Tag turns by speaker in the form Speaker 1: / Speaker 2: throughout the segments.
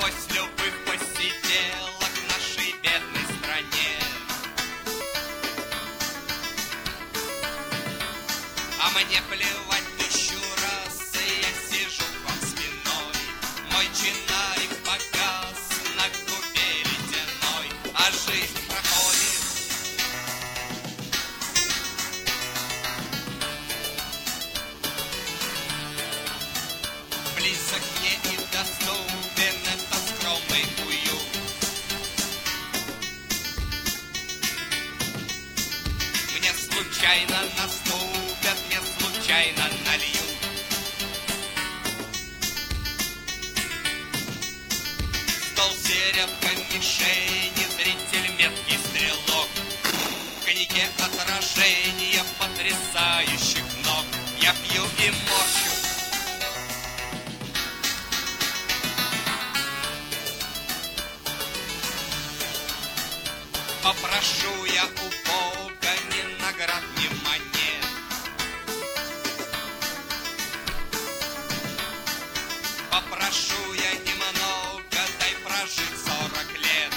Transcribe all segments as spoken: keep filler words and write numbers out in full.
Speaker 1: сквозь любых посиделок в нашей бедной стране. А мне плевать тысячу раз, и я сижу к вам спиной. Мой чинарик погас на губе ледяной, а жизнь проходит. Близок мне и доступен этот скромный уют. Мне случайно наступят, мне случайно нальют. Стол, серебка, мишени, зритель, меткий стрелок. В коньяке отражение потрясающих ног. Я пью и морщу. Попрошу я у Бога ни наград, ни монет. Попрошу я немного, дай прожить сорок лет.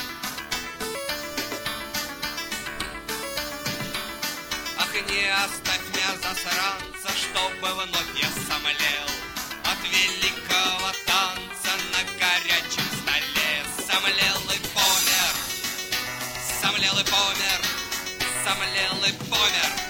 Speaker 1: Ах, не оставь меня, засранца, чтобы вновь я сомлел от великого танца на горячем столе. Сомлел и помер, сомлел и помер, сомлел и помер.